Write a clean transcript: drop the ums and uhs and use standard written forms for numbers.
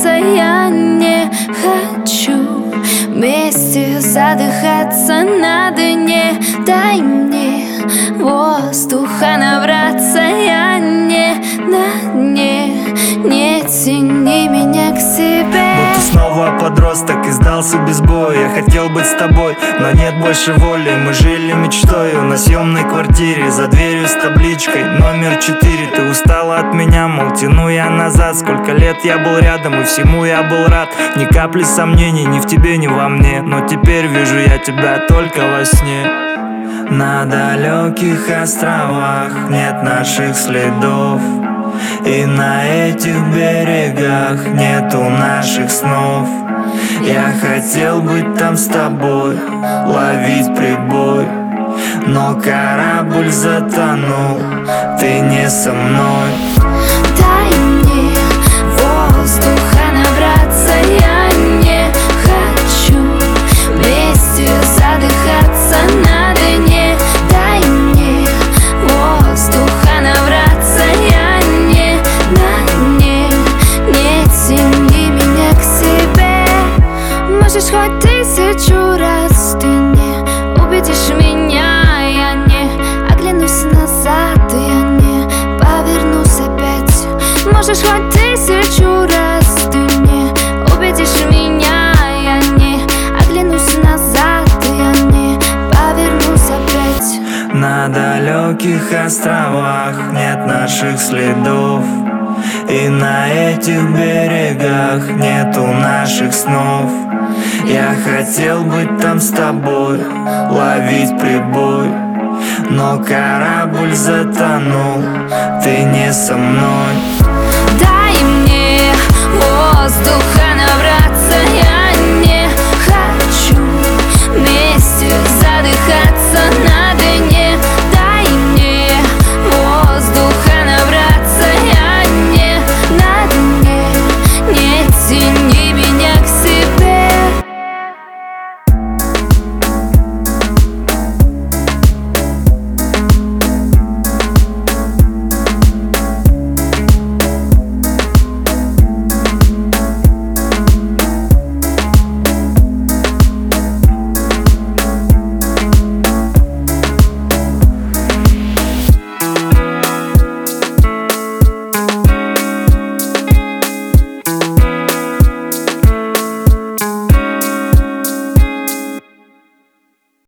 набраться я не хочу. Вместе задыхаться на дне. Дай мне воздуха набраться я не на дне. Не тяни меня к себе. Будто снова подросток и сдался без боя. Я хотел быть с тобой, но нет больше воли. Мы жили мечтою на съемной квартире, за дверью с табличкой номер 4. Ты устала от меня, мол, тяну я назад. Сколько лет я был рядом и всему я был рад. Ни капли сомнений ни в тебе, ни во мне. Но теперь вижу я тебя только во сне. На далеких островах нет наших следов, и на этих берегах нету наших снов. Я хотел быть там с тобой, ловить прибой, но корабль затонул, ты не со мной. Дай мне воздуха набраться я не хочу. Вместе задыхаться на дне. Дай мне воздуха набраться я не на дне. Не тяни меня к себе. Можешь хоть 1000 раз, ты не убедишь меня. Я не оглянусь назад, я не повернусь опять. Можешь хоть 1000 раз, ты не убедишь меня. Я не оглянусь назад, я не повернусь опять. На далеких островах нет наших следов, и на этих берегах нету наших снов. Я хотел быть там с тобой, ловить прибой, но корабль затонул, ты не со мной.